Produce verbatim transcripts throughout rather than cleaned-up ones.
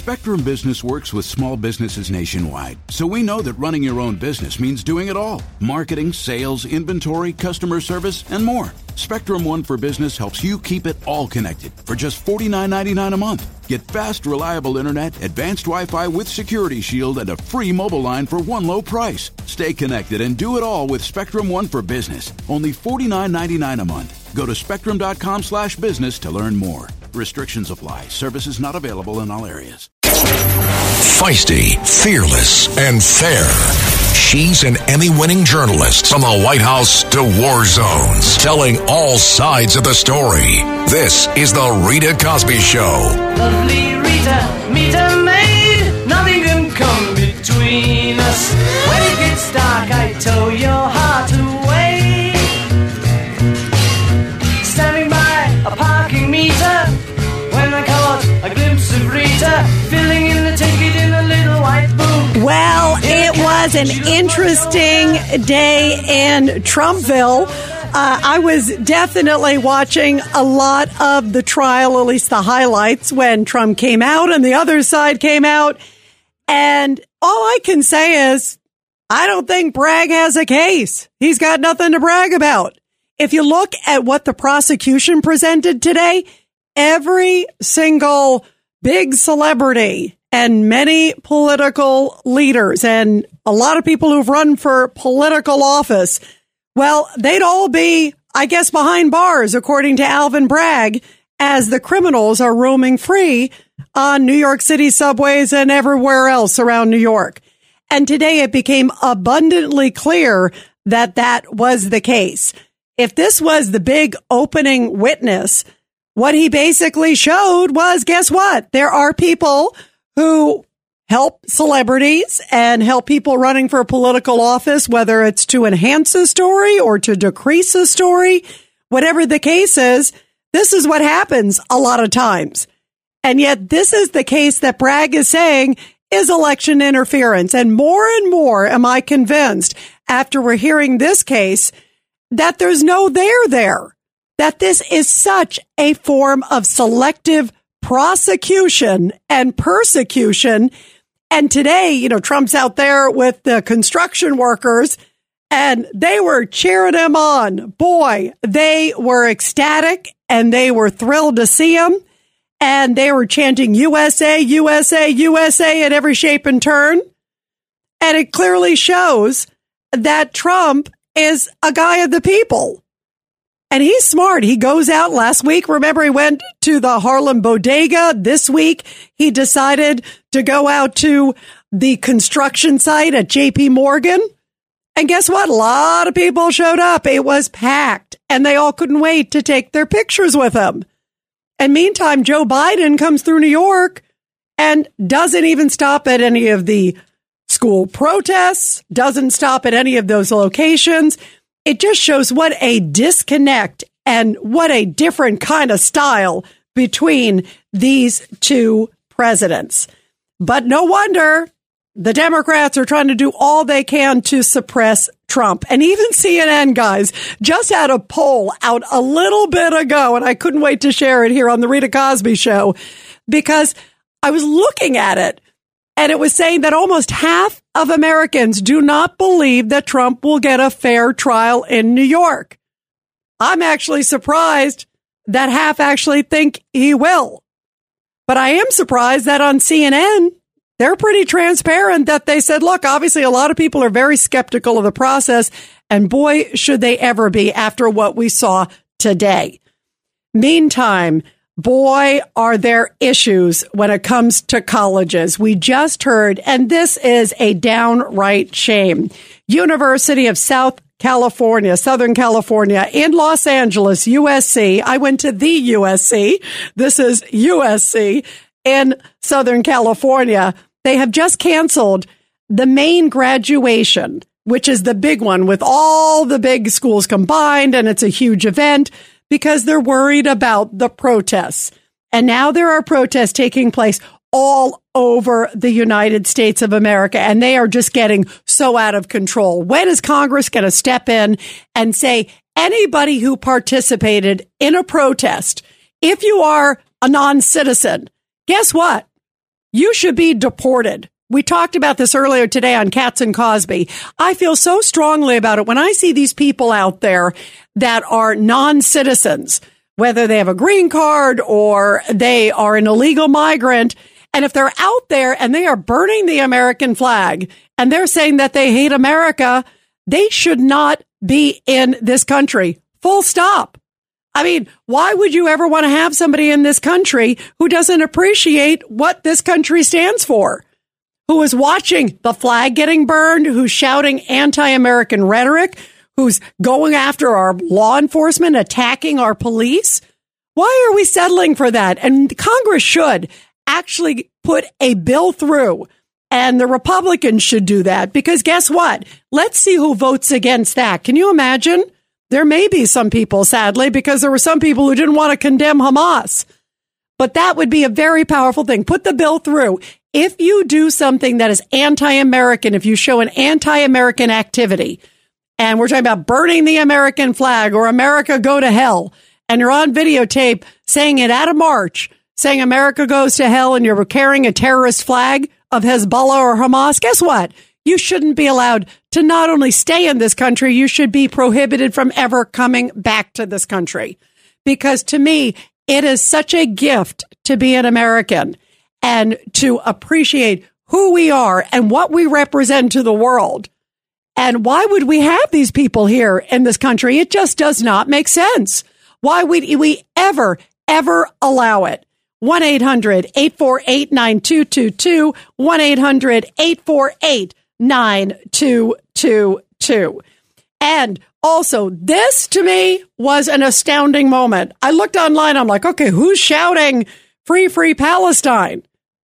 Spectrum Business works with small businesses nationwide, so we know that running your own business means doing it all. Marketing, sales, inventory, customer service, and more. Spectrum One for Business helps you keep it all connected for just forty-nine ninety-nine a month. Get fast, reliable internet, advanced Wi-Fi with Security Shield, and a free mobile line for one low price. Stay connected and do it all with Spectrum One for Business. Only forty-nine ninety-nine a month. Go to spectrum.com slash business to learn more. Restrictions apply. Services not available in all areas. Feisty, fearless, and fair. She's an Emmy-winning journalist from the White House to war zones, telling all sides of the story. This is the Rita Cosby Show. Lovely Rita, meet a maid. Nothing can come between us. When it gets dark, I tow your heart away. Standing by a parking meter, when I caught a glimpse of Rita, filling in the ticket in a little white book. Well, it was an interesting day in Trumpville. Uh, I was definitely watching a lot of the trial, at least the highlights, when Trump came out and the other side came out. And all I can say is, I don't think Bragg has a case. He's got nothing to brag about. If you look at what the prosecution presented today, every single big celebrity and many political leaders and a lot of people who've run for political office, well, they'd all be, I guess, behind bars, according to Alvin Bragg, as the criminals are roaming free on New York City subways and everywhere else around New York. And today it became abundantly clear that that was the case. If this was the big opening witness, what he basically showed was, guess what? There are people who help celebrities and help people running for political office, whether it's to enhance a story or to decrease a story, whatever the case is, this is what happens a lot of times. And yet this is the case that Bragg is saying is election interference. And more and more am I convinced after we're hearing this case that there's no there there, that this is such a form of selective prosecution and persecution. And today, you know, Trump's out there with the construction workers and they were cheering him on. Boy, they were ecstatic and they were thrilled to see him. And they were chanting U S A, U S A, U S A at every shape and turn. And it clearly shows that Trump is a guy of the people. And he's smart. He goes out last week. Remember, he went to the Harlem Bodega. This week, he decided to go out to the construction site at J P Morgan. And guess what? A lot of people showed up. It was packed and they all couldn't wait to take their pictures with him. And meantime, Joe Biden comes through New York and doesn't even stop at any of the school protests, doesn't stop at any of those locations. It just shows what a disconnect and what a different kind of style between these two presidents. But no wonder the Democrats are trying to do all they can to suppress Trump. And even C N N, guys, just had a poll out a little bit ago, and I couldn't wait to share it here on the Rita Cosby Show, because I was looking at it, and it was saying that almost half of Americans do not believe that Trump will get a fair trial in New York. I'm actually surprised that half actually think he will. But I am surprised that on C N N, they're pretty transparent that they said, look, obviously a lot of people are very skeptical of the process, and boy, should they ever be after what we saw today. Meantime, boy, are there issues when it comes to colleges. We just heard, and this is a downright shame. University of South California, Southern California in Los Angeles, U S C. I went to the U S C. This is U S C in Southern California. They have just canceled the main graduation, which is the big one with all the big schools combined. And it's a huge event because they're worried about the protests. And now there are protests taking place all over the United States of America, and they are just getting so out of control. When is Congress going to step in and say anybody who participated in a protest, if you are a non-citizen, guess what? you should be deported. We talked about this earlier today on Katz and Cosby. I feel so strongly about it when I see these people out there that are non-citizens, whether they have a green card or they are an illegal migrant. And if they're out there and they are burning the American flag and they're saying that they hate America, they should not be in this country. Full stop. I mean, why would you ever want to have somebody in this country who doesn't appreciate what this country stands for? Who is watching the flag getting burned, who's shouting anti-American rhetoric, who's going after our law enforcement, attacking our police? Why are we settling for that? And Congress should actually put a bill through, and the Republicans should do that, because guess what? Let's see who votes against that. Can you imagine? There may be some people, sadly, because there were some people who didn't want to condemn Hamas. But that would be a very powerful thing. Put the bill through. If you do something that is anti-American, if you show an anti-American activity, and we're talking about burning the American flag or America go to hell, and you're on videotape saying it at a march, saying America goes to hell, and you're carrying a terrorist flag of Hezbollah or Hamas, guess what? You shouldn't be allowed to not only stay in this country, you should be prohibited from ever coming back to this country. Because to me, it is such a gift to be an American and to appreciate who we are and what we represent to the world. And why would we have these people here in this country? It just does not make sense. Why would we ever, ever allow it? one eight hundred eight four eight nine two two two, one eight hundred eight four eight nine two two two. And also, this to me was an astounding moment. I looked online. I'm like, okay, who's shouting free, free Palestine?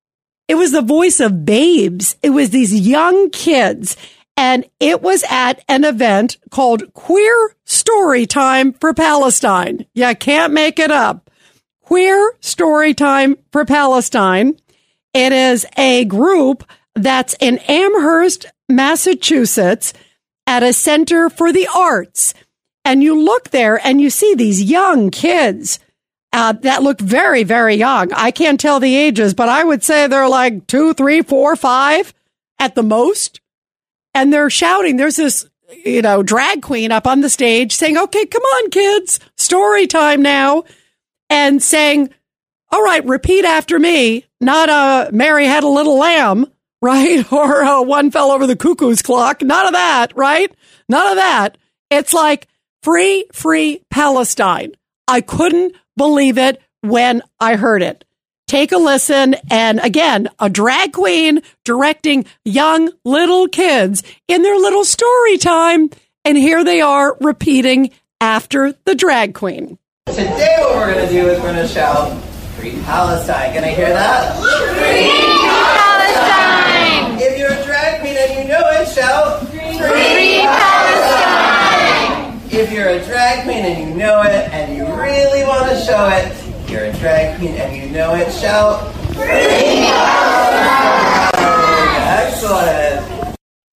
It was the voice of babes. It was these young kids. And it was at an event called Queer Story Time for Palestine. You can't make it up. Queer Story Time for Palestine. It is a group that's in Amherst, Massachusetts, at a Center for the Arts. And you look there and you see these young kids uh, that look very, very young. I can't tell the ages, but I would say they're like two, three, four, five at the most. And they're shouting. There's this, you know, drag queen up on the stage saying, okay, come on, kids, story time now. And saying, all right, repeat after me. Not uh, Mary had a little lamb, right? Or uh, one fell over the cuckoo's clock. None of that, right? None of that. It's like free, free Palestine. I couldn't believe it when I heard it. Take a listen. And again, a drag queen directing young little kids in their little story time. And here they are repeating after the drag queen. Today what we're going to do is we're going to shout, Free Palestine. Can I hear that? Free Palestine! If you're a drag queen and you know it, shout, Free Palestine! If you're a drag queen and you know it and you really want to show it, you're a drag queen and you know it, shout, Free Palestine! Excellent.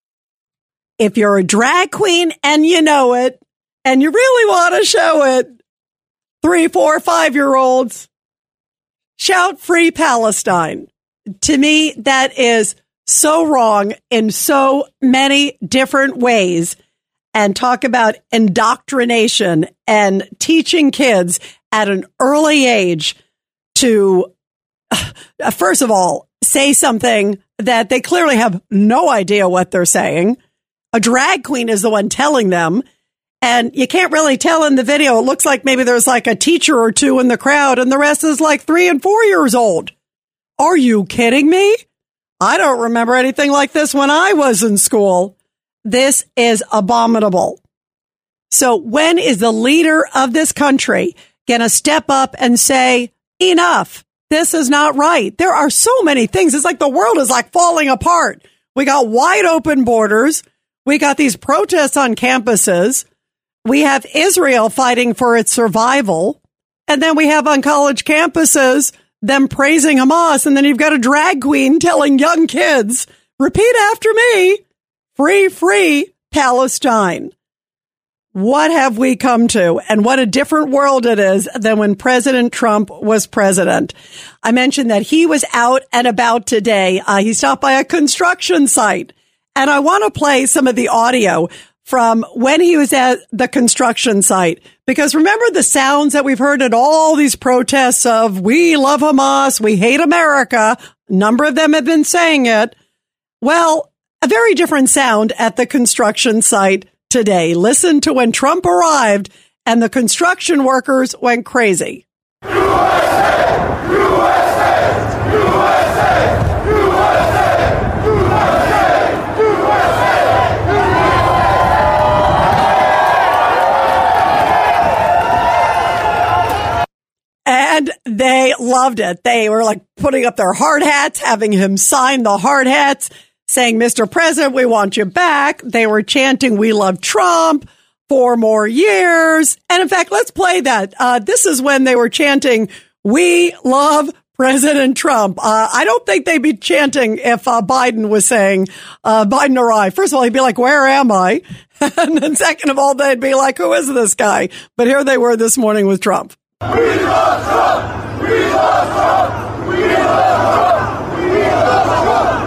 If you're a drag queen and you know it, and you really want to show it, three, four, five-year-olds, shout Free Palestine. To me, that is so wrong in so many different ways. And talk about indoctrination and teaching kids at an early age to, uh, first of all, say something that they clearly have no idea what they're saying. A drag queen is the one telling them. And you can't really tell in the video. It looks like maybe there's like a teacher or two in the crowd and the rest is like three and four years old. Are you kidding me? I don't remember anything like this when I was in school. This is abominable. So when is the leader of this country going to step up and say, enough, this is not right? There are so many things. It's like the world is like falling apart. We got wide open borders. We got these protests on campuses. We have Israel fighting for its survival. And then we have on college campuses them praising Hamas. And then you've got a drag queen telling young kids, repeat after me, free, free Palestine. what have we come to? And what a different world it is than when President Trump was president. I mentioned that he was out and about today. Uh, he stopped by a construction site. And I want to play some of the audio from when he was at the construction site. Because remember the sounds that we've heard at all these protests of, we love Hamas, we hate America. A number of them have been saying it. Well, a very different sound at the construction site today. Listen to when Trump arrived and the construction workers went crazy. U S A! U S A! U S A! U S A! U S A! U S A! And they loved it. They were like putting up their hard hats, having him sign the hard hats, saying, Mister President, we want you back. They were chanting, we love Trump, four more years. And in fact, let's play that. Uh, this is when they were chanting, we love President Trump. Uh, I don't think they'd be chanting if uh, Biden was saying, uh, Biden arrived. First of all, he'd be like, where am I? And then second of all, they'd be like, who is this guy? But here they were this morning with Trump. We love Trump! We love Trump! We love Trump! We love Trump!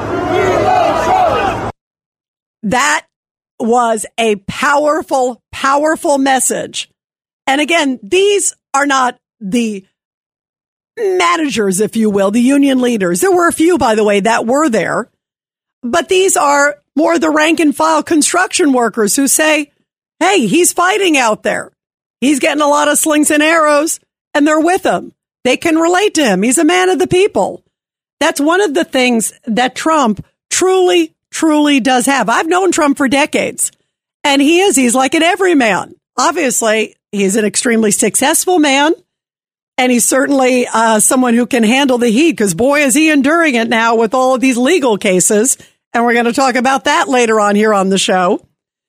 That was a powerful, powerful message. And again, these are not the managers, if you will, the union leaders. There were a few, by the way, that were there. But these are more the rank and file construction workers who say, hey, he's fighting out there. He's getting a lot of slings and arrows, and they're with him. They can relate to him. He's a man of the people. That's one of the things that Trump truly truly does have. I've known Trump for decades, and he is. He's like an everyman. Obviously, he's an extremely successful man, and he's certainly uh, someone who can handle the heat, because boy, is he enduring it now with all of these legal cases, and we're going to talk about that later on here on the show.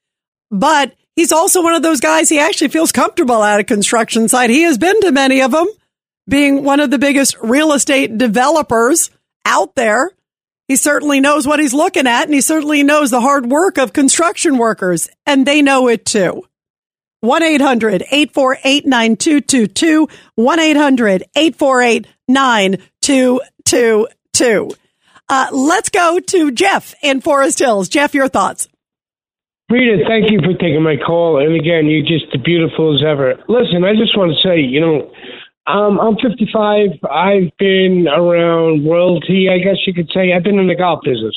But he's also one of those guys, he actually feels comfortable at a construction site. He has been to many of them, being one of the biggest real estate developers out there. He certainly knows what he's looking at, and he certainly knows the hard work of construction workers, and they know it too. one eight hundred eight four eight nine two two two, one eight hundred eight four eight nine two two two. Uh, let's go to Jeff in Forest Hills. Jeff, your thoughts. Rita, thank you for taking my call. And again, you're just as beautiful as ever. Listen, I just want to say, you know, Um, I'm fifty-five. I've been around royalty, I guess you could say. I've been in the golf business.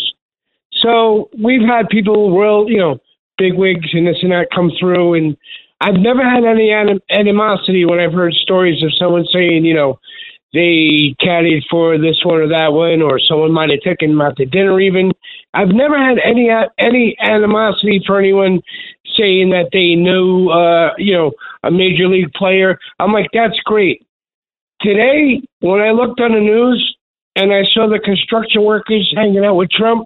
So we've had people, royal, you know, big wigs and this and that come through. And I've never had any anim- animosity when I've heard stories of someone saying, you know, they caddied for this one or that one, or someone might have taken them out to dinner even. I've never had any any animosity for anyone saying that they knew, uh, you know, a major league player. I'm like, that's great. Today, when I looked on the news and I saw the construction workers hanging out with Trump,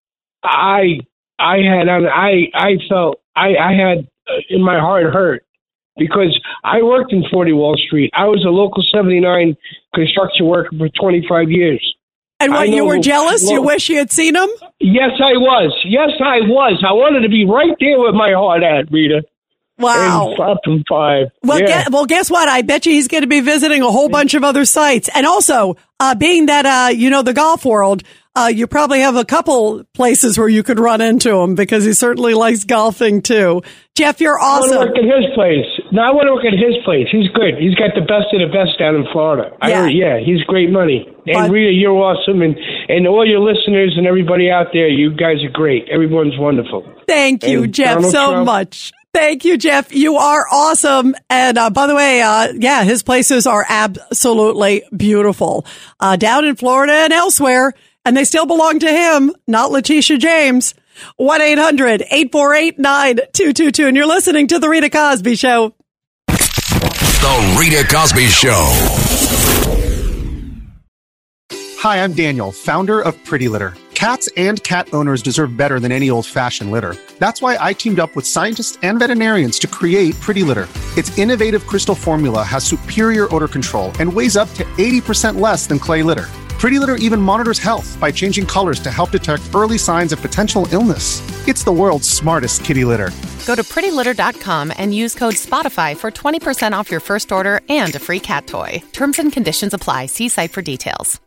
I I had I I felt I, I had uh, in my heart hurt, because I worked in forty Wall Street. I was a local seventy-nine construction worker for twenty-five years. And what, you were jealous? Well, you wish you had seen him? Yes, I was. Yes, I was. I wanted to be right there with my heart at, Rita. Wow. And up and five. Well, yeah. guess, well, guess what? I bet you he's going to be visiting a whole bunch of other sites. And also, uh, being that, uh, you know, the golf world, uh, you probably have a couple places where you could run into him, because he certainly likes golfing too. Jeff, you're awesome. I want to work at his place. No, I want to work at his place. He's good. He's got the best of the best down in Florida. I Yeah, heard, yeah he's great money. And but, Rita, you're awesome. And, and all your listeners and everybody out there, you guys are great. Everyone's wonderful. Thank you, and Jeff, Donald so Trump, much. Thank you, Jeff. You are awesome. And uh, by the way, uh, yeah, his places are absolutely beautiful uh, down in Florida and elsewhere. And they still belong to him, not Letitia James. one eight hundred eight four eight nine two two two. And you're listening to The Rita Cosby Show. The Rita Cosby Show. Hi, I'm Daniel, founder of Pretty Litter. Cats and cat owners deserve better than any old-fashioned litter. That's why I teamed up with scientists and veterinarians to create Pretty Litter. Its innovative crystal formula has superior odor control and weighs up to eighty percent less than clay litter. Pretty Litter even monitors health by changing colors to help detect early signs of potential illness. It's the world's smartest kitty litter. Go to pretty litter dot com and use code SPOTIFY for twenty percent off your first order and a free cat toy. Terms and conditions apply. See site for details.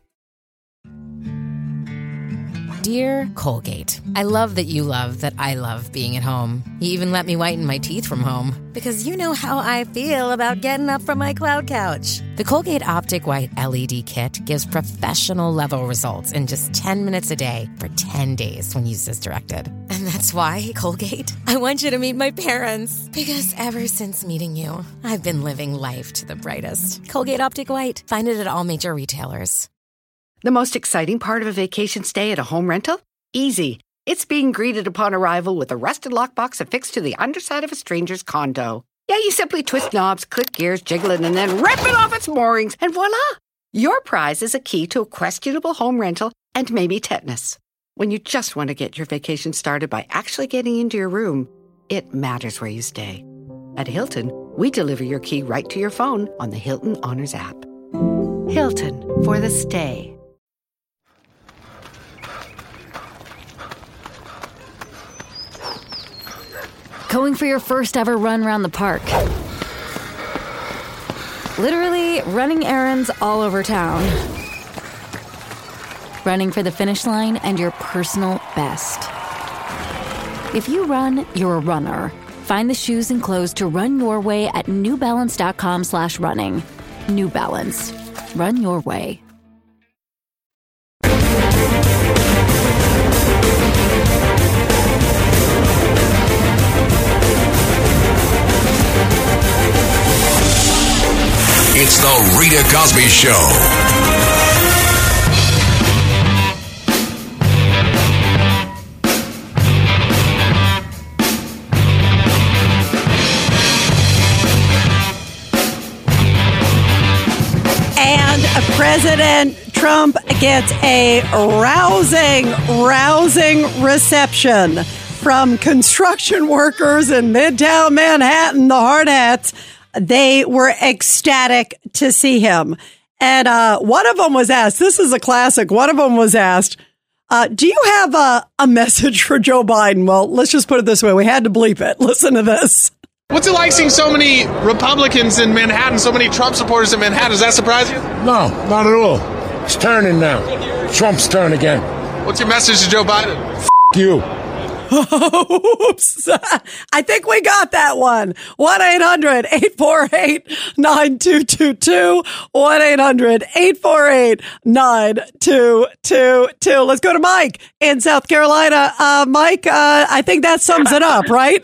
Dear Colgate, I love that you love that I love being at home. You even let me whiten my teeth from home. Because you know how I feel about getting up from my cloud couch. The Colgate Optic White L E D Kit gives professional-level results in just ten minutes a day for ten days when used as directed. And that's why, Colgate, I want you to meet my parents. Because ever since meeting you, I've been living life to the brightest. Colgate Optic White. Find it at all major retailers. The most exciting part of a vacation stay at a home rental? Easy. It's being greeted upon arrival with a rusted lockbox affixed to the underside of a stranger's condo. Yeah, you simply twist knobs, click gears, jiggle it, and then rip it off its moorings, and voila! Your prize is a key to a questionable home rental and maybe tetanus. When you just want to get your vacation started by actually getting into your room, it matters where you stay. At Hilton, we deliver your key right to your phone on the Hilton Honors app. Hilton, for the stay. Going for your first ever run around the park. Literally running errands all over town. Running for the finish line and your personal best. If you run, you're a runner. Find the shoes and clothes to run your way at new balance dot com slash running. New Balance. Run your way. It's the Rita Cosby Show. And President Trump gets a rousing, rousing reception from construction workers in Midtown Manhattan, the hard hats. They were ecstatic to see him. And uh, one of them was asked, this is a classic, one of them was asked, uh, do you have a, a message for Joe Biden? Well, let's just put it this way. We had to bleep it. Listen to this. What's it like seeing so many Republicans in Manhattan, so many Trump supporters in Manhattan? Does that surprise you? No, not at all. It's turning now. Trump's turn again. What's your message to Joe Biden? F*** you. Oops. I think we got that one. one eight hundred eight four eight nine two two two. one eight hundred eight four eight nine two two two. Let's go to Mike in South Carolina. Uh, Mike, uh, I think that sums it up, right?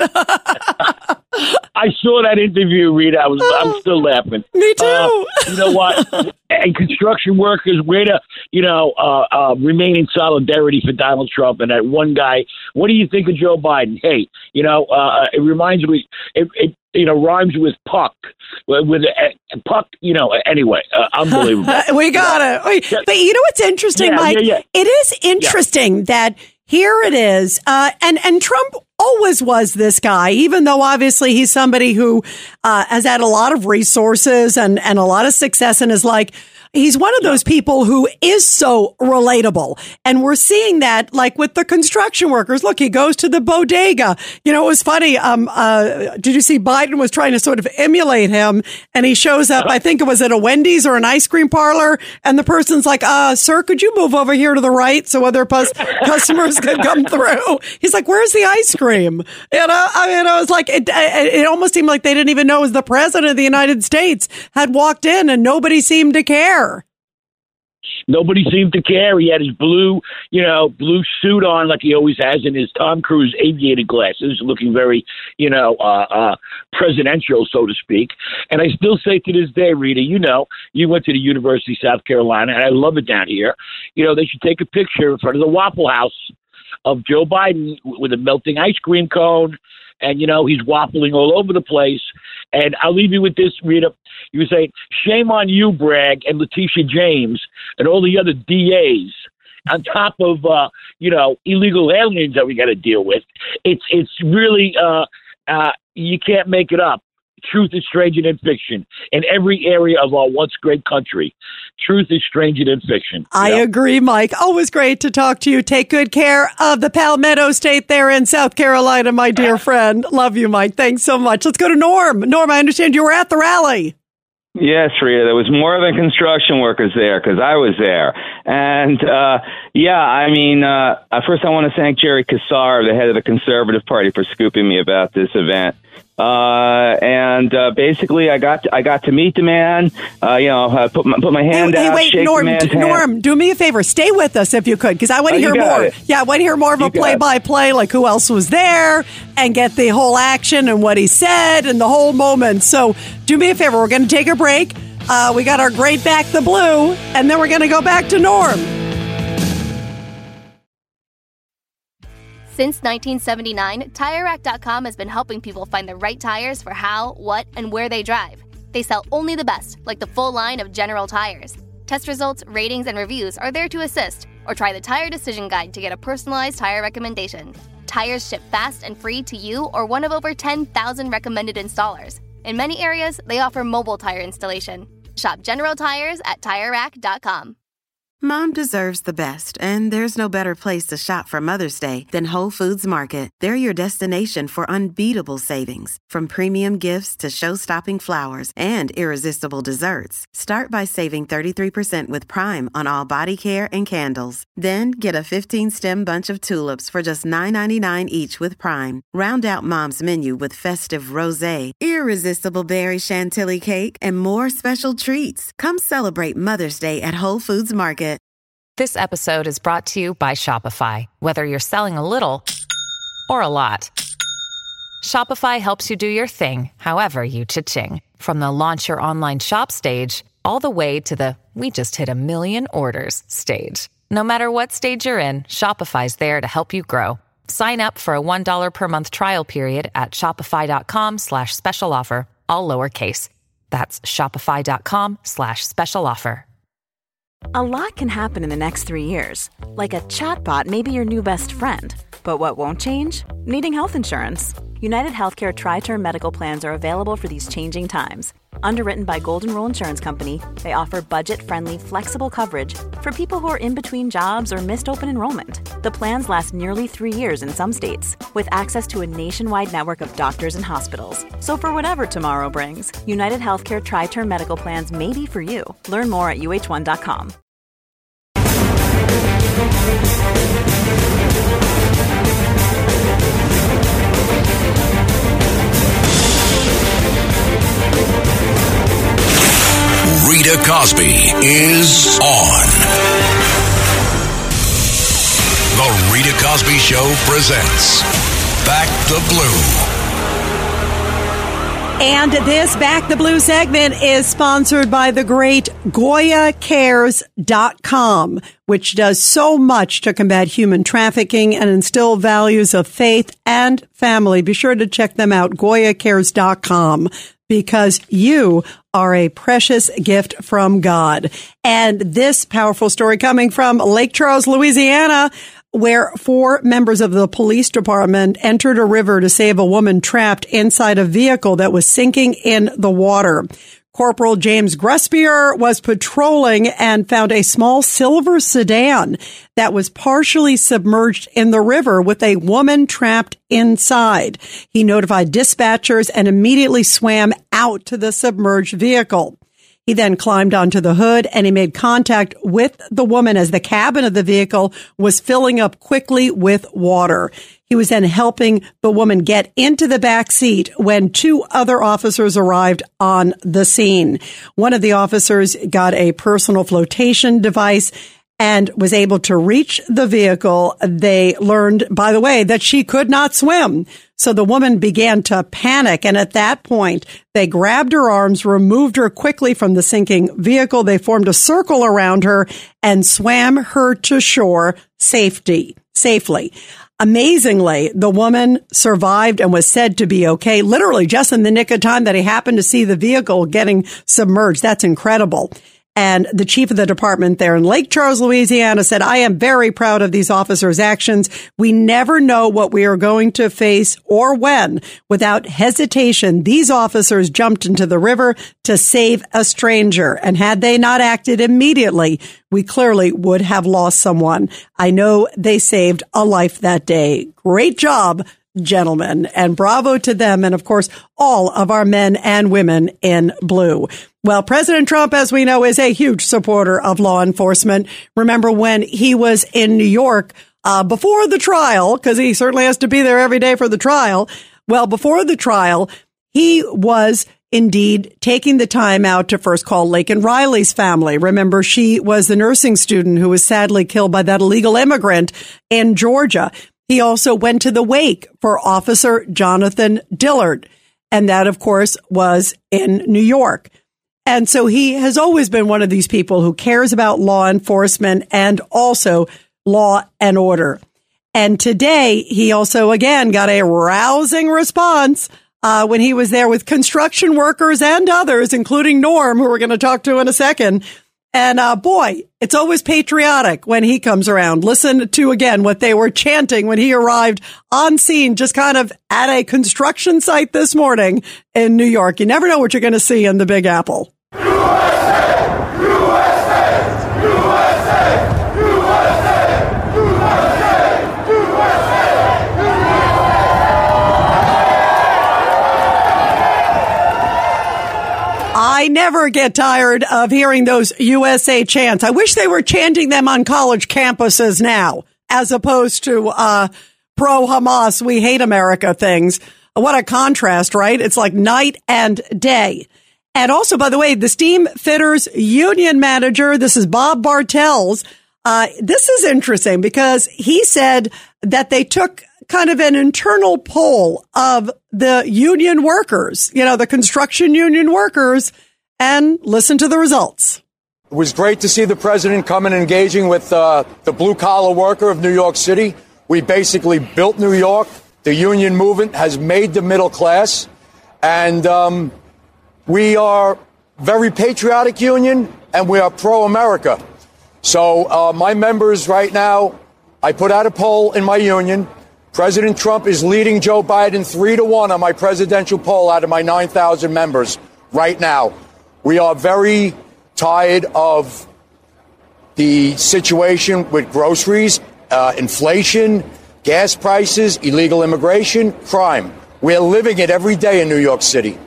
I saw that interview, Rita. I was, I'm still laughing. Me too. Uh, you know what? And construction workers, way to, you know, uh, uh, remain in solidarity for Donald Trump. And that one guy, what do you think of Joe Biden? Hey, you know, uh, it reminds me, it, it you know, rhymes with puck. With uh, puck, you know, anyway, uh, unbelievable. We got it. But you know what's interesting, yeah, Mike? Yeah, yeah. It is interesting yeah. that here it is. Uh, and, and Trump always was this guy, even though obviously he's somebody who uh, has had a lot of resources and, and a lot of success and is like, he's one of those people who is so relatable. And we're seeing that like with the construction workers. Look, he goes to the bodega. You know, it was funny. Um, uh, did you see Biden was trying to sort of emulate him and he shows up, I think it was at a Wendy's or an ice cream parlor. And the person's like, uh, sir, could you move over here to the right so other pus- customers can come through? He's like, where's the ice cream? You know, I mean, I was like, it, it, it almost seemed like they didn't even know it was the president of the United States had walked in and nobody seemed to care. Nobody seemed to care. He had his blue, you know, blue suit on like he always has, and his Tom Cruise aviator glasses, looking very, you know, uh, uh, presidential, so to speak. And I still say to this day, Rita, you know, you went to the University of South Carolina, and I love it down here. You know, they should take a picture in front of the Waffle House of Joe Biden with a melting ice cream cone. And, you know, he's waffling all over the place. And I'll leave you with this, Rita. You were saying, shame on you, Bragg, and Letitia James, and all the other D As, on top of, uh, you know, illegal aliens that we got to deal with. It's it's really, uh, uh, you can't make it up. truth is stranger than fiction. In every area of our once great country, truth is stranger than fiction. I yeah. agree, Mike. Always great to talk to you. Take good care of the Palmetto State there in South Carolina, my dear friend. Love you, Mike. Thanks so much. Let's go to Norm. Norm, I understand you were at the rally. Yes, Rita, there was more than construction workers there because I was there. And, uh, yeah, I mean, uh, first I want to thank Jerry Kassar, the head of the Conservative Party, for scooping me about this event. Uh, and, uh, basically I got, to, I got to meet the man, uh, you know, uh, put my, put my hand hey, out, hey, wait, shake Norm, the man's hand. Norm, do me a favor. Stay with us if you could, because I want to Oh, you hear got more. it. Yeah, I want to hear more of You a got it. play-by-play, like who else was there, and get the whole action and what he said and the whole moment. So do me a favor. We're going to take a break. Uh, we got our great Back the Blue, and then we're going to go back to Norm. Since nineteen seventy-nine, Tire Rack dot com has been helping people find the right tires for how, what, and where they drive. They sell only the best, like the full line of General tires. Test results, ratings, and reviews are there to assist, or try the Tire Decision Guide to get a personalized tire recommendation. Tires ship fast and free to you or one of over ten thousand recommended installers. In many areas, they offer mobile tire installation. Shop General Tires at Tire Rack dot com. Mom deserves the best, and there's no better place to shop for Mother's Day than Whole Foods Market. They're your destination for unbeatable savings, from premium gifts to show-stopping flowers and irresistible desserts. Start by saving thirty-three percent with Prime on all body care and candles. Then get a fifteen-stem bunch of tulips for just nine ninety-nine each with Prime. Round out Mom's menu with festive rosé, irresistible berry chantilly cake, and more special treats. Come celebrate Mother's Day at Whole Foods Market. This episode is brought to you by Shopify. Whether you're selling a little or a lot, Shopify helps you do your thing, however you cha-ching. From the launch your online shop stage, all the way to the we just hit a million orders stage. No matter what stage you're in, Shopify's there to help you grow. Sign up for a one dollar per month trial period at shopify.com slash special offer, all lowercase. That's shopify.com slash special offer. A lot can happen in the next three years. Like a chatbot may be your new best friend. But what won't change? Needing health insurance. United Healthcare Tri-Term Medical Plans are available for these changing times. Underwritten by Golden Rule Insurance Company, they offer budget-friendly, flexible coverage for people who are in between jobs or missed open enrollment. The plans last nearly three years in some states, with access to a nationwide network of doctors and hospitals. So for whatever tomorrow brings, United Healthcare Tri-Term Medical Plans may be for you. Learn more at U H one dot com. Rita Cosby is on. The Rita Cosby Show presents Back the Blue. And this Back the Blue segment is sponsored by the great Goya Cares dot com, which does so much to combat human trafficking and instill values of faith and family. Be sure to check them out, Goya Cares dot com, because you are a precious gift from God. And this powerful story coming from Lake Charles, Louisiana, where four members of the police department entered a river to save a woman trapped inside a vehicle that was sinking in the water. Corporal James Gruspier was patrolling and found a small silver sedan that was partially submerged in the river with a woman trapped inside. He notified dispatchers and immediately swam out to the submerged vehicle. He then climbed onto the hood and he made contact with the woman as the cabin of the vehicle was filling up quickly with water. He was then helping the woman get into the back seat when two other officers arrived on the scene. One of the officers got a personal flotation device and was able to reach the vehicle. They learned, by the way, that she could not swim. So the woman began to panic. And at that point, they grabbed her arms, removed her quickly from the sinking vehicle. They formed a circle around her and swam her to shore safety, safely. Amazingly, the woman survived and was said to be okay, literally just in the nick of time that he happened to see the vehicle getting submerged. That's incredible. And the chief of the department there in Lake Charles, Louisiana said, I am very proud of these officers' actions. We never know what we are going to face or when. Without hesitation, these officers jumped into the river to save a stranger. And had they not acted immediately, we clearly would have lost someone. I know they saved a life that day. Great job, gentlemen, and bravo to them. And of course, all of our men and women in blue. Well, President Trump, as we know, is a huge supporter of law enforcement. Remember when he was in New York uh, before the trial, because he certainly has to be there every day for the trial. Well, before the trial, he was indeed taking the time out to first call Laken Riley's family. Remember, she was the nursing student who was sadly killed by that illegal immigrant in Georgia. He also went to the wake for Officer Jonathan Dillard. And that, of course, was in New York. And so he has always been one of these people who cares about law enforcement and also law and order. And today he also, again, got a rousing response uh, when he was there with construction workers and others, including Norm, who we're going to talk to in a second. And uh, boy, it's always patriotic when he comes around. Listen to, again, what they were chanting when he arrived on scene, just kind of at a construction site this morning in New York. You never know what you're going to see in the Big Apple. U S A! U S A! U S A! U S A! U S A! U S A! I never get tired of hearing those U S A chants. I wish they were chanting them on college campuses now, as opposed to uh pro-Hamas, we hate America things. What a contrast, right? It's like night and day. And also, by the way, the Steam Fitters Union Manager, this is Bob Bartels. Uh, this is interesting because he said that they took kind of an internal poll of the union workers, you know, the construction union workers, and listen to the results. It was great to see the president come and engaging with uh, the blue-collar worker of New York City. We basically built New York. The union movement has made the middle class. And um, we are very patriotic union, and we are pro-America. So uh, my members right now, I put out a poll in my union. President Trump is leading Joe Biden three to one on my presidential poll out of my nine thousand members right now. We are very tired of the situation with groceries, uh, inflation, gas prices, illegal immigration, crime. We're living it every day in New York City.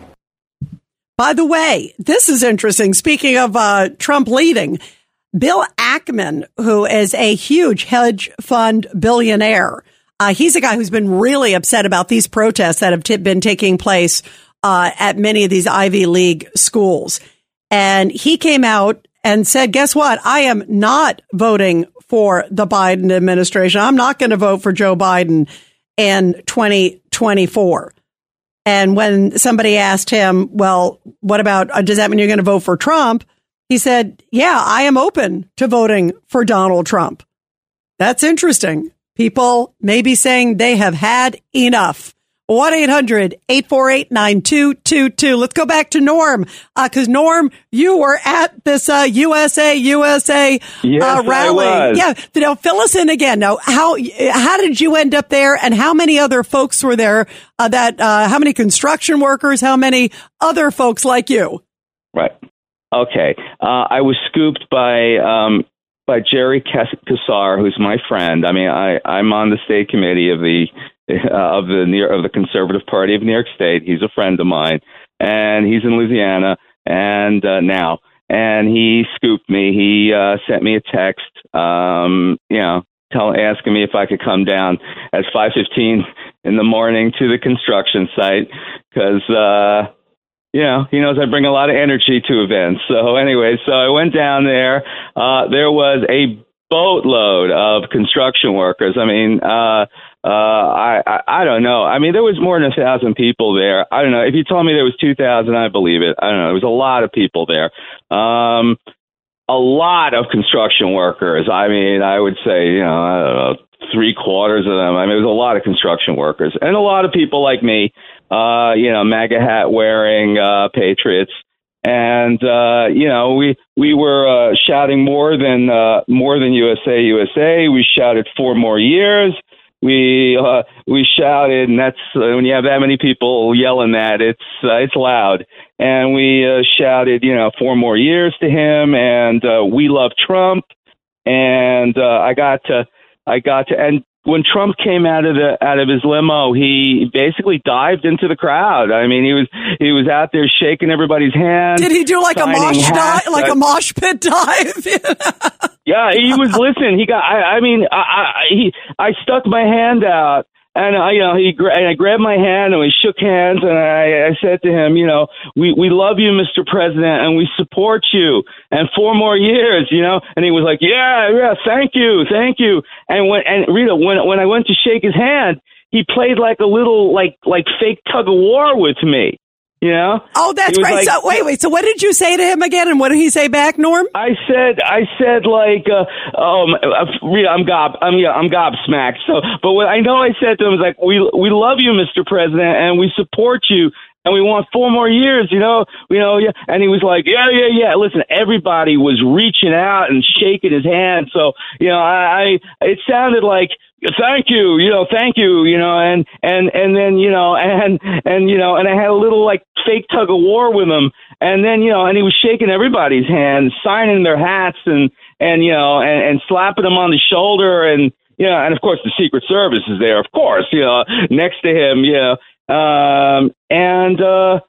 By the way, this is interesting. Speaking of uh, Trump leading, Bill Ackman, who is a huge hedge fund billionaire, uh, he's a guy who's been really upset about these protests that have t- been taking place uh, at many of these Ivy League schools. And he came out and said, guess what? I am not voting for the Biden administration. I'm not going to vote for Joe Biden in twenty twenty-four. And when somebody asked him, well, what about, uh, does that mean you're going to vote for Trump? He said, yeah, I am open to voting for Donald Trump. That's interesting. People may be saying they have had enough. one eight hundred eight four eight nine two two two. Let's go back to Norm, because uh, Norm, you were at this uh, U S A U S A yes, uh, rally. I was. Yeah, now fill us in again. Now, how how did you end up there, and how many other folks were there? Uh, that uh, how many construction workers? How many other folks like you? Right. Okay. Uh, I was scooped by um, by Jerry Kassar, who's my friend. I mean, I I'm on the state committee of the. Uh, of the New of the Conservative Party of New York State. He's a friend of mine, and he's in Louisiana and uh, now. And he scooped me. He uh, sent me a text, um, you know, tell, asking me if I could come down at five fifteen in the morning to the construction site because, uh, you know, he knows I bring a lot of energy to events. So anyway, so I went down there. Uh, there was a boatload of construction workers. I mean, uh, uh, I, I, I don't know. I mean, there was more than a thousand people there. I don't know. If you told me there was two thousand, I believe it. I don't know. There was a lot of people there. Um, a lot of construction workers. I mean, I would say, you know, I don't know, three quarters of them. I mean, there was a lot of construction workers and a lot of people like me, uh, you know, MAGA hat wearing, uh, patriots. And uh, you know, we we were uh, shouting more than uh, more than U S A, U S A. We shouted four more years. We uh, we shouted, and that's uh, when you have that many people yelling that, it's uh, it's loud. And we uh, shouted, you know, four more years to him, and uh, we love Trump. And uh, I got to, I got to, and when Trump came out of the out of his limo, he basically dived into the crowd. I mean, he was he was out there shaking everybody's hand. Did he do like a mosh hats. dive, like a mosh pit dive? Yeah, he was. Listen, he got. I, I mean, I, I he I stuck my hand out, and I, you know, he and I grabbed my hand and we shook hands, and I, I said to him, you know, we we love you, Mister President, and we support you, and four more years, you know. And he was like, yeah, yeah, thank you, thank you. And when and Rita, when when I went to shake his hand, he played like a little like like fake tug of war with me. You know? Oh, that's great. Like, so wait, wait. So what did you say to him again? And what did he say back, Norm? I said, I said like, uh, um, I'm gob, I'm yeah, I'm gobsmacked. So, but what I know I said to him was like, we we love you, Mister President, and we support you, and we want four more years. You know, you know, yeah. And he was like, yeah, yeah, yeah. Listen, everybody was reaching out and shaking his hand. So, you know, I, I it sounded like. Thank you, you know, thank you, you know, and, and, and then, you know, and, and, you know, and I had a little like fake tug of war with him. And then, you know, and he was shaking everybody's hands, signing their hats and, and, you know, and, and slapping them on the shoulder. And, you know, and of course the Secret Service is there, of course, you know, next to him, you know, um, and, uh,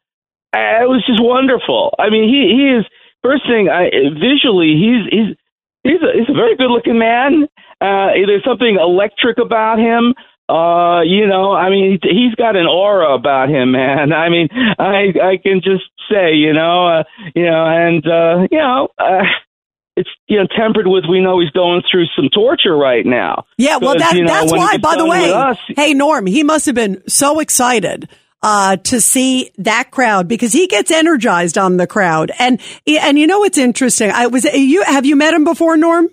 it was just wonderful. I mean, he, he is, first thing, I, visually, he's, he's, he's a, he's a very good looking man. Uh, there's something electric about him. Uh, you know, I mean, he's got an aura about him, man. I mean, I I can just say, you know, uh, you know, and uh, you know, uh, it's you know tempered with we know he's going through some torture right now. Yeah, well, that, you know, that's why. By the way, us, hey Norm, he must have been so excited uh, to see that crowd because he gets energized on the crowd, and and you know what's interesting? I was you have you met him before, Norm?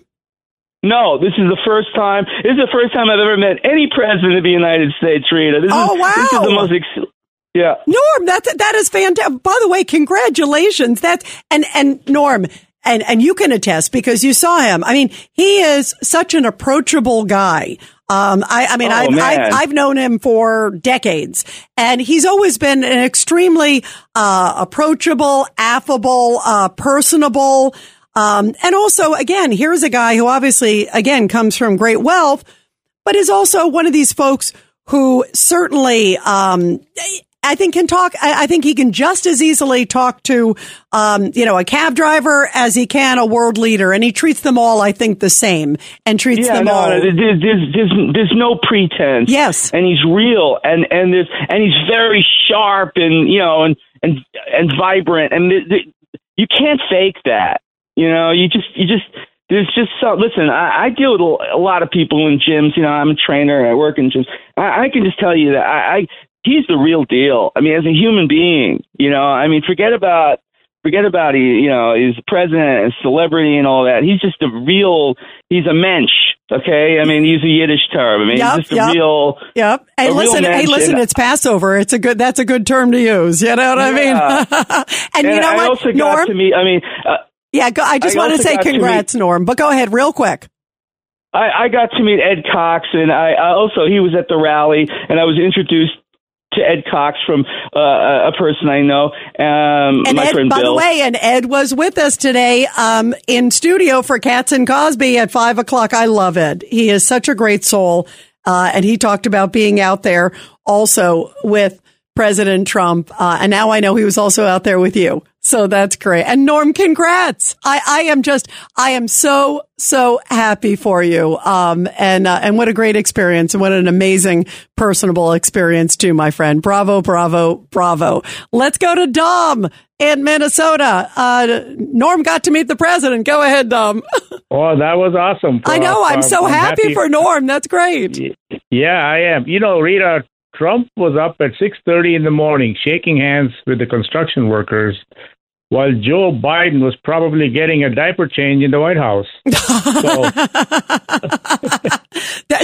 No, this is the first time. This is the first time I've ever met any president of the United States, Rita. This oh, is, wow. This is the most, ex- yeah. Norm, that's, that is fantastic. By the way, congratulations. That's, and, and Norm, and, and you can attest because you saw him. I mean, he is such an approachable guy. Um, I, I mean, oh, I've, I've, I've known him for decades and he's always been an extremely, uh, approachable, affable, uh, personable, Um, and also, again, here's a guy who obviously, again, comes from great wealth, but is also one of these folks who certainly, um, I think can talk. I, I think he can just as easily talk to, um, you know, a cab driver as he can a world leader. And he treats them all, I think, the same and treats yeah, them no, all. There's, there's, there's, there's no pretense. Yes. And he's real and, and there's, and he's very sharp and, you know, and, and, and vibrant. And th- th- you can't fake that. You know, you just, you just, there's just so, listen, I, I deal with a lot of people in gyms. You know, I'm a trainer. I work in gyms. I, I can just tell you that I, I, he's the real deal. I mean, as a human being, you know, I mean, forget about, forget about, he, you know, he's the president and celebrity and all that. He's just a real, he's a mensch. Okay. I mean, use a Yiddish term. I mean, yep, he's just yep, a real, yep. Hey, listen, hey, listen, and, it's Passover. It's a good, that's a good term to use. You know what I mean? Yeah. and, and you know I what, also Norm? got to meet, I mean, uh, Yeah, go, I just I want to say congrats, to meet, Norm. But go ahead, real quick. I, I got to meet Ed Cox, and I, I also he was at the rally, and I was introduced to Ed Cox from uh, a person I know, um, and my Ed, friend by Bill. the way, and Ed was with us today um, in studio for Katz and Cosby at five o'clock. I love Ed. He is such a great soul, uh, and he talked about being out there also with President Trump, uh, and now I know he was also out there with you. So that's great. And Norm, congrats. I, I am just, I am so, so happy for you. Um, and, uh, and what a great experience and what an amazing personable experience too, my friend. Bravo, bravo, bravo. Let's go to Dom in Minnesota. Uh, Norm got to meet the president. Go ahead, Dom. Oh, that was awesome. I know. I'm so I'm happy, happy for Norm. That's great. Yeah, I am. You know, Rita, Trump was up at six thirty in the morning shaking hands with the construction workers while Joe Biden was probably getting a diaper change in the White House. So, that,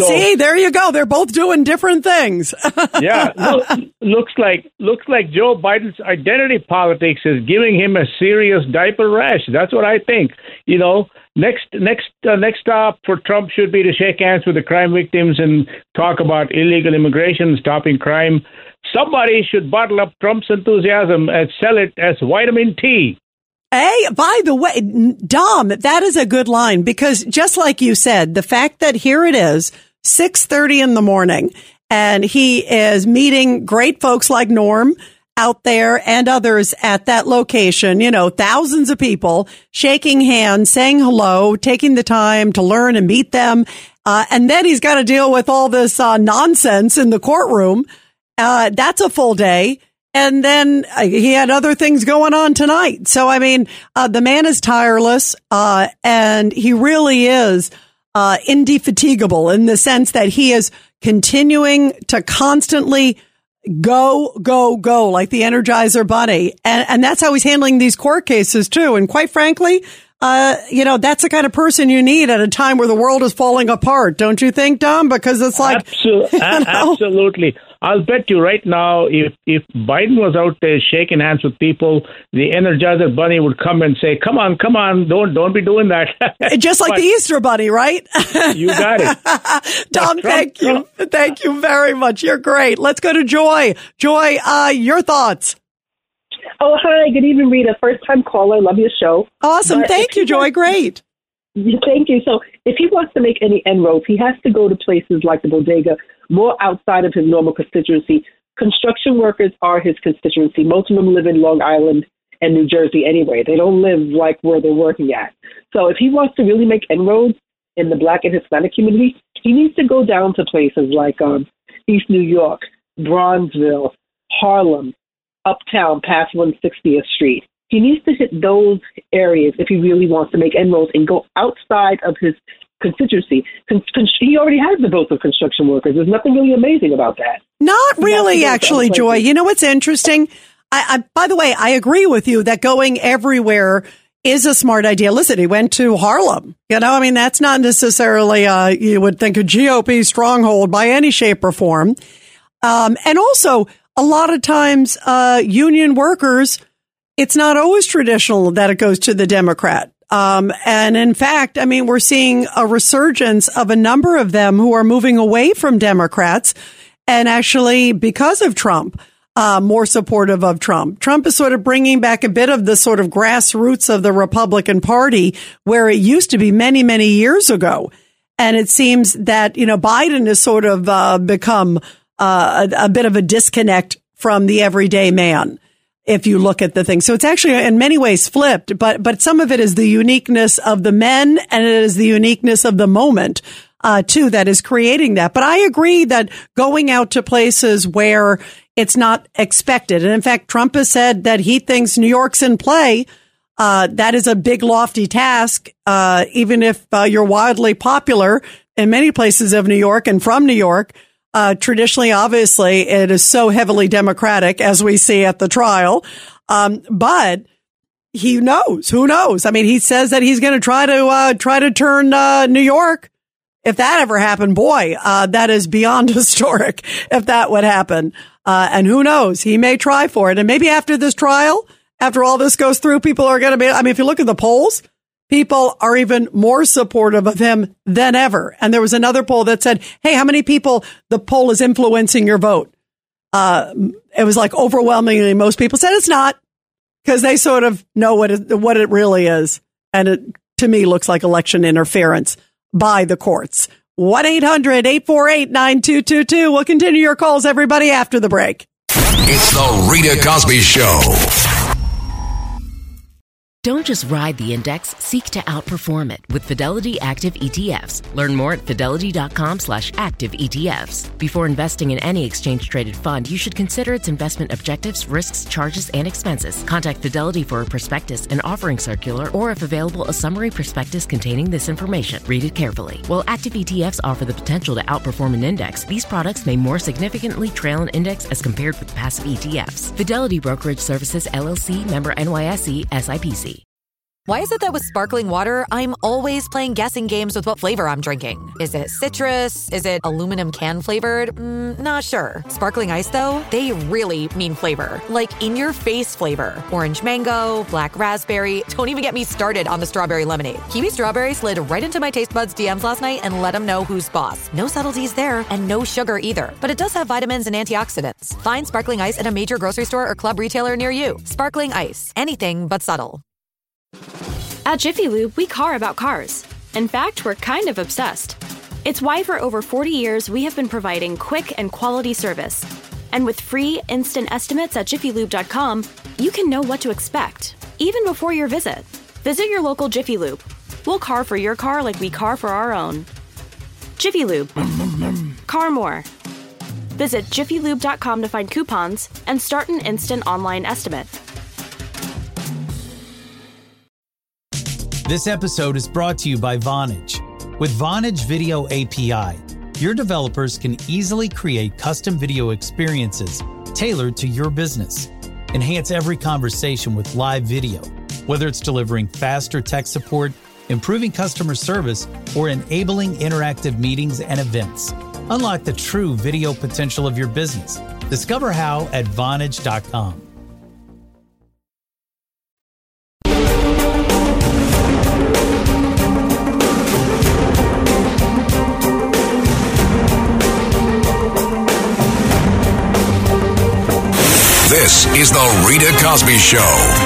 So, see, there you go. They're both doing different things. yeah, look, looks like looks like Joe Biden's identity politics is giving him a serious diaper rash. That's what I think. You know, next next uh, next stop for Trump should be to shake hands with the crime victims and talk about illegal immigration, stopping crime. Somebody should bottle up Trump's enthusiasm and sell it as vitamin T. Hey, by the way, Dom, that is a good line, because just like you said, the fact that here it is, six thirty in the morning, and he is meeting great folks like Norm out there and others at that location, you know, thousands of people shaking hands, saying hello, taking the time to learn and meet them. Uh, and then he's got to deal with all this uh, nonsense in the courtroom. Uh, that's a full day. And then uh, he had other things going on tonight. So, I mean, uh, the man is tireless, uh, and he really is uh, indefatigable in the sense that he is continuing to constantly go, go, go like the Energizer Bunny. And, and that's how he's handling these court cases, too. And quite frankly, uh, you know, that's the kind of person you need at a time where the world is falling apart. Don't you think, Dom? Because it's like... Absolutely. You know, absolutely. I'll bet you right now, if if Biden was out there shaking hands with people, the Energizer Bunny would come and say, "Come on, come on, don't don't be doing that." Just like but, the Easter Bunny, right? You got it, Dom. Thank you, thank you very much. You're great. Let's go to Joy. Joy, uh, your thoughts? Oh, hi. Good evening, Rita. First time caller. Love your show. Awesome. But thank you, Joy. Wants, great. Thank you. So, if he wants to make any inroads, he has to go to places like the bodega, more outside of his normal constituency. Construction workers are his constituency. Most of them live in Long Island and New Jersey anyway. They don't live like where they're working at. So if he wants to really make inroads in the Black and Hispanic community, he needs to go down to places like um, East New York, Bronzeville, Harlem, Uptown, past one hundred sixtieth Street. He needs to hit those areas if he really wants to make inroads and go outside of his constituency. Con- con- he already has the votes of construction workers. There's nothing really amazing about that. Not really, actually, Joy. You know what's interesting? I, I, by the way, I agree with you that going everywhere is a smart idea. Listen, he went to Harlem. You know, I mean, that's not necessarily, uh, you would think, a G O P stronghold by any shape or form. Um, and also, a lot of times, uh, union workers, it's not always traditional that it goes to the Democrat. Um, and in fact, I mean, we're seeing a resurgence of a number of them who are moving away from Democrats and actually, because of Trump, uh, more supportive of Trump. Trump is sort of bringing back a bit of the sort of grassroots of the Republican Party where it used to be many, many years ago. And it seems that, you know, Biden has sort of uh, become uh, a, a bit of a disconnect from the everyday man, if you look at the thing. So it's actually in many ways flipped, but but some of it is the uniqueness of the men and it is the uniqueness of the moment, uh, too, that is creating that. But I agree that going out to places where it's not expected. And in fact, Trump has said that he thinks New York's in play. Uh, that is a big, lofty task, uh, even if uh, you're wildly popular in many places of New York and from New York. Uh, traditionally, obviously, it is so heavily Democratic, as we see at the trial. Um, but he knows, who knows? I mean, he says that he's going to try to, uh, try to turn, uh, New York. If that ever happened, boy, uh, that is beyond historic if that would happen. Uh, and who knows? He may try for it. And maybe after this trial, after all this goes through, people are going to be, I mean, if you look at the polls, people are even more supportive of him than ever. And there was another poll that said, hey, how many people the poll is influencing your vote? Uh, it was like overwhelmingly most people said it's not, because they sort of know what it, what it really is. And it, to me, looks like election interference by the courts. one eight hundred eight four eight nine two two two. We'll continue your calls, everybody, after the break. It's the Rita Cosby Show. Don't just ride the index, seek to outperform it with Fidelity Active E T Fs. Learn more at fidelity.com slash active ETFs. Before investing in any exchange-traded fund, you should consider its investment objectives, risks, charges, and expenses. Contact Fidelity for a prospectus, an offering circular, or if available, a summary prospectus containing this information. Read it carefully. While active E T Fs offer the potential to outperform an index, these products may more significantly trail an index as compared with passive E T Fs. Fidelity Brokerage Services, L L C, member N Y S E, S I P C. Why is it that with sparkling water, I'm always playing guessing games with what flavor I'm drinking? Is it citrus? Is it aluminum can flavored? Mm, not sure. Sparkling ice, though, they really mean flavor. Like in-your-face flavor. Orange mango, black raspberry. Don't even get me started on the strawberry lemonade. Kiwi Strawberry slid right into my taste buds D Ms last night and let them know who's boss. No subtleties there, and no sugar either. But it does have vitamins and antioxidants. Find sparkling ice at a major grocery store or club retailer near you. Sparkling ice. Anything but subtle. At Jiffy Lube, we care about cars. In fact, we're kind of obsessed. It's why for over forty years, we have been providing quick and quality service. And with free, instant estimates at jiffy lube dot com, you can know what to expect, even before your visit. Visit your local Jiffy Lube. We'll car for your car like we car for our own. Jiffy Lube. Car more. Visit jiffy lube dot com to find coupons and start an instant online estimate. This episode is brought to you by Vonage. With Vonage Video A P I, your developers can easily create custom video experiences tailored to your business. Enhance every conversation with live video, whether it's delivering faster tech support, improving customer service, or enabling interactive meetings and events. Unlock the true video potential of your business. Discover how at vonage dot com. This is the Rita Cosby Show.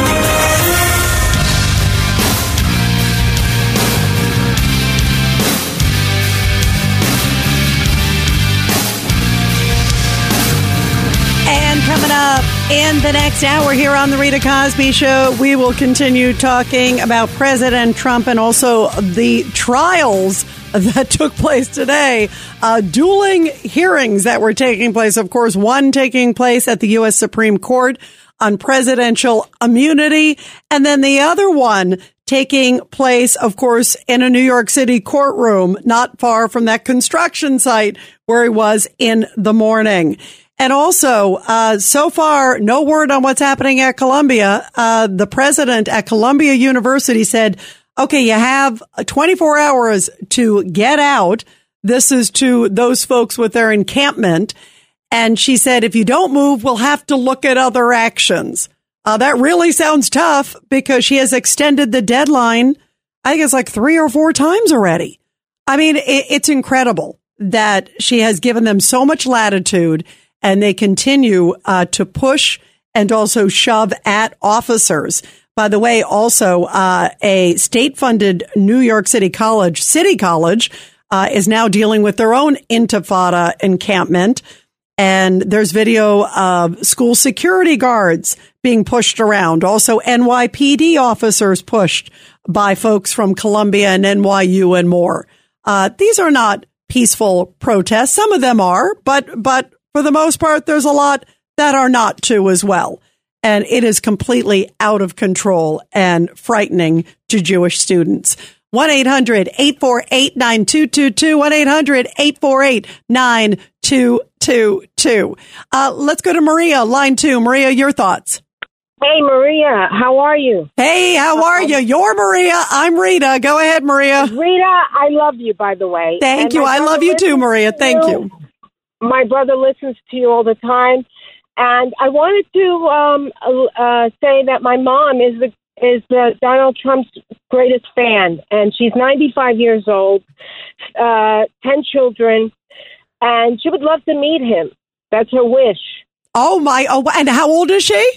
And coming up in the next hour here on the Rita Cosby Show, we will continue talking about President Trump and also the trials that took place today. Uh, dueling hearings that were taking place. Of course, one taking place at the U S Supreme Court on presidential immunity, and then the other one taking place, of course, in a New York City courtroom not far from that construction site where he was in the morning. And also, uh, so far, no word on what's happening at Columbia. Uh, the president at Columbia University said, okay, you have twenty-four hours to get out. This is to those folks with their encampment. And she said, if you don't move, we'll have to look at other actions. Uh, that really sounds tough because she has extended the deadline. I think it's like three or four times already. I mean, it, it's incredible that she has given them so much latitude, and they continue uh, to push and also shove at officers. By the way, also uh, a state-funded New York City college, City College, uh, is now dealing with their own Intifada encampment. And there's video of school security guards being pushed around. Also, N Y P D officers pushed by folks from Columbia and N Y U and more. Uh, these are not peaceful protests. Some of them are, but but for the most part, there's a lot that are not too as well. And it is completely out of control and frightening to Jewish students. one eight hundred eight four eight nine two two two, one eight hundred eight four eight nine two two two. Uh, let's go to Maria, line two. Maria, your thoughts. Hey, Maria, how are you? Hey, how are you? You're Maria. I'm Rita. Go ahead, Maria. Rita, I love you, by the way. Thank and you. I love you too, Maria. Thank you. you. My brother listens to you all the time. And I wanted to um, uh, say that my mom is the is the Donald Trump's greatest fan, and she's ninety-five years old, uh, ten children, and she would love to meet him. That's her wish. Oh my! Oh, and how old is she?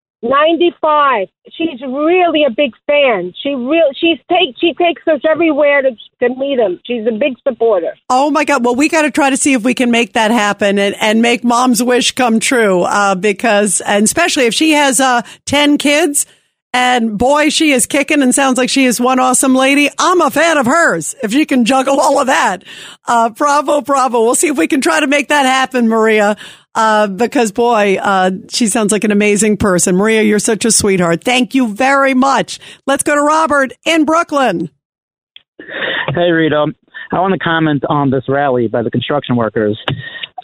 ninety-five. She's really a big fan. She real she's take she takes us everywhere to to meet him. She's a big supporter. Oh my God! Well, we got to try to see if we can make that happen and, and make Mom's wish come true. Uh, because and especially if she has uh ten kids, and boy, she is kicking and sounds like she is one awesome lady. I'm a fan of hers. If she can juggle all of that, uh, bravo, bravo. We'll see if we can try to make that happen, Maria. Uh, because boy, uh, she sounds like an amazing person. Maria, you're such a sweetheart. Thank you very much. Let's go to Robert in Brooklyn. Hey, Rita. I want to comment on this rally by the construction workers.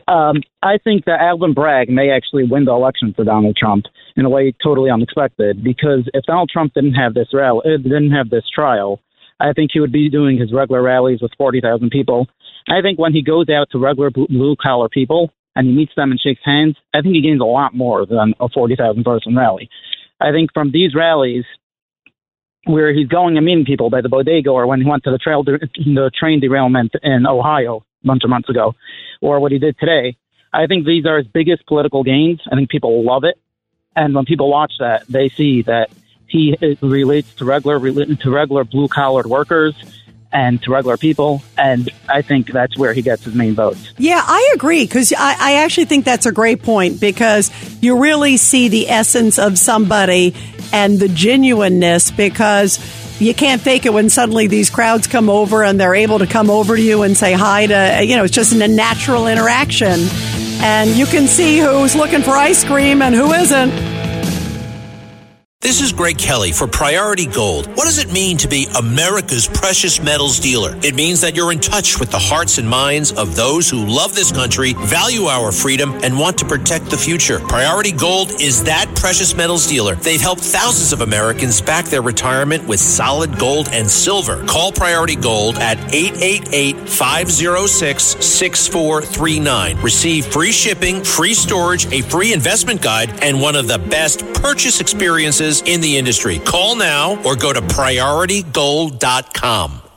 Um, I think that Alvin Bragg may actually win the election for Donald Trump in a way totally unexpected, because if Donald Trump didn't have this rally, didn't have this trial, I think he would be doing his regular rallies with forty thousand people. I think when he goes out to regular blue-collar people and he meets them and shakes hands, I think he gains a lot more than a forty thousand person rally. I think from these rallies, where he's going and meeting people by the bodega, or when he went to the, trail, the train derailment in Ohio a bunch of months ago, or what he did today, I think these are his biggest political gains. I think people love it. And when people watch that, they see that he relates to regular to regular blue-collared workers and to regular people, and I think that's where he gets his main votes. Yeah, I agree, because I, I actually think that's a great point, because you really see the essence of somebody and the genuineness, because you can't fake it when suddenly these crowds come over and they're able to come over to you and say hi to, you know, it's just a natural interaction, and you can see who's looking for ice cream and who isn't. This is Greg Kelly for Priority Gold. What does it mean to be America's precious metals dealer? It means that you're in touch with the hearts and minds of those who love this country, value our freedom, and want to protect the future. Priority Gold is that precious metals dealer. They've helped thousands of Americans back their retirement with solid gold and silver. Call Priority Gold at eight eight eight, five oh six, six four three nine. Receive free shipping, free storage, a free investment guide, and one of the best purchase experiences in the industry. Call now or go to priority gold dot com.